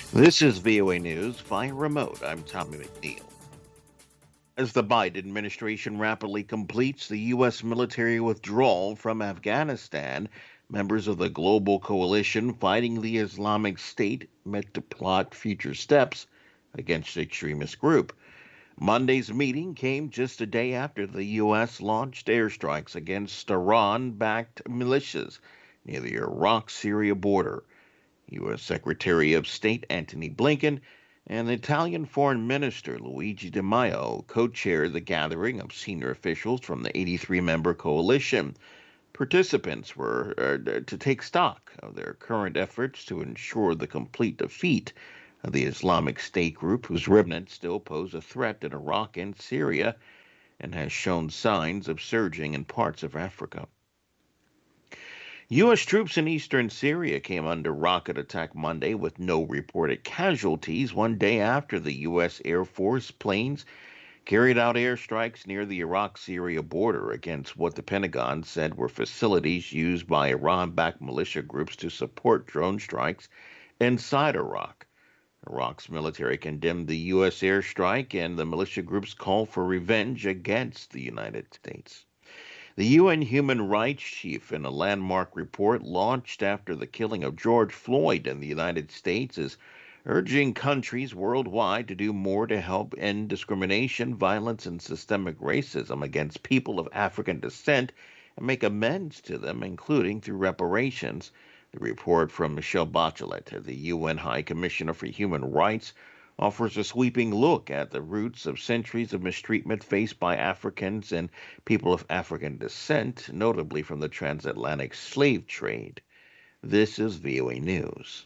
This is VOA News via remote. I'm Tommy McNeil. As the Biden administration rapidly completes the U.S. military withdrawal from Afghanistan, members of the global coalition fighting the Islamic State met to plot future steps against the extremist group. Monday's meeting came just a day after the U.S. launched airstrikes against Iran backed militias near the Iraq Syria border. U.S. Secretary of State Antony Blinken and Italian Foreign Minister Luigi Di Maio co chaired the gathering of senior officials from the 83 member coalition. Participants were to take stock of their current efforts to ensure the complete defeat of the Islamic State group, whose remnants still pose a threat in Iraq and Syria and has shown signs of surging in parts of Africa. U.S. troops in eastern Syria came under rocket attack Monday with no reported casualties, one day after the U.S. Air Force planes carried out airstrikes near the Iraq Syria border against what the Pentagon said were facilities used by Iran backed militia groups to support drone strikes inside Iraq. Iraq's military condemned the U.S. airstrike, and the militia groups called for revenge against the United States. The UN Human Rights Chief, in a landmark report launched after the killing of George Floyd in the United States, is urging countries worldwide to do more to help end discrimination, violence, and systemic racism against people of African descent and make amends to them, including through reparations. The report from Michelle Bachelet, the UN High Commissioner for Human Rights, offers a sweeping look at the roots of centuries of mistreatment faced by Africans and people of African descent, notably from the transatlantic slave trade. This is VOA News.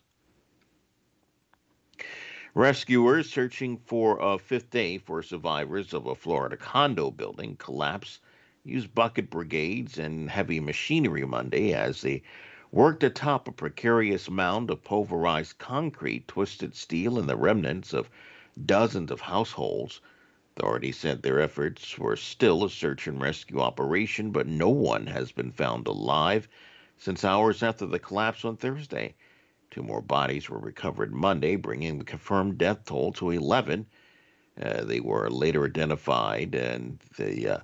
Rescuers searching for a fifth day for survivors of a Florida condo building collapse used bucket brigades and heavy machinery Monday as they worked atop a precarious mound of pulverized concrete, twisted steel, and the remnants of dozens of households. Authorities said their efforts were still a search and rescue operation, but no one has been found alive since hours after the collapse on Thursday. Two more bodies were recovered Monday, bringing the confirmed death toll to 11. They were later identified, and the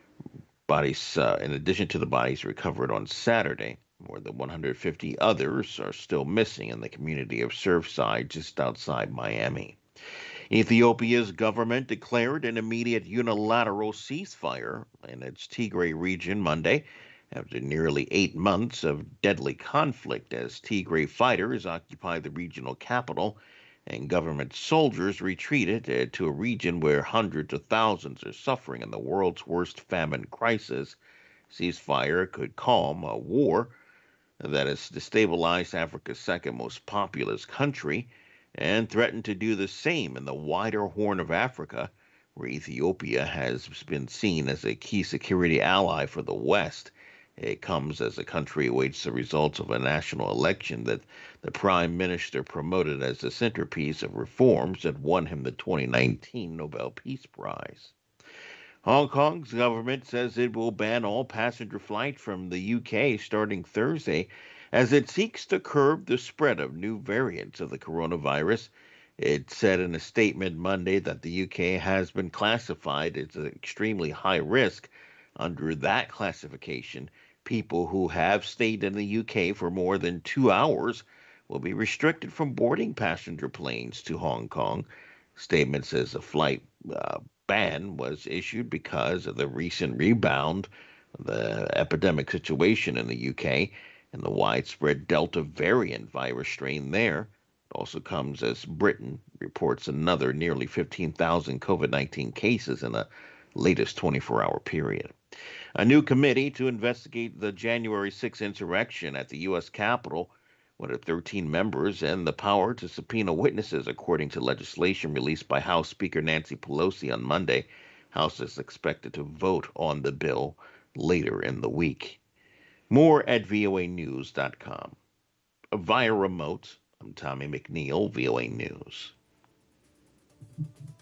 bodies, in addition to the bodies recovered on Saturday, more than 150 others are still missing in the community of Surfside, just outside Miami. Ethiopia's government declared an immediate unilateral ceasefire in its Tigray region Monday after nearly 8 months of deadly conflict as Tigray fighters occupy the regional capital and government soldiers retreated to a region where hundreds of thousands are suffering in the world's worst famine crisis. Ceasefire could calm a war that has destabilized Africa's second most populous country and threatened to do the same in the wider Horn of Africa, where Ethiopia has been seen as a key security ally for the West. It comes as the country awaits the results of a national election that the prime minister promoted as the centerpiece of reforms that won him the 2019 Nobel Peace Prize. Hong Kong's government says it will ban all passenger flights from the UK starting Thursday as it seeks to curb the spread of new variants of the coronavirus. It said in a statement Monday that the UK has been classified as extremely high risk. Under that classification, people who have stayed in the UK for more than 2 hours will be restricted from boarding passenger planes to Hong Kong. Statement says a flight ban was issued because of the recent rebound of the epidemic situation in the UK and the widespread Delta variant virus strain there. It also comes as Britain reports another nearly 15,000 COVID 19 cases in the latest 24-hour period. A new committee to investigate the January 6th insurrection at the U.S. Capitol, one of 13 members, and the power to subpoena witnesses, according to legislation released by House Speaker Nancy Pelosi on Monday. House is expected to vote on the bill later in the week. More at voanews.com. Via remote, I'm Tommy McNeil, VOA News.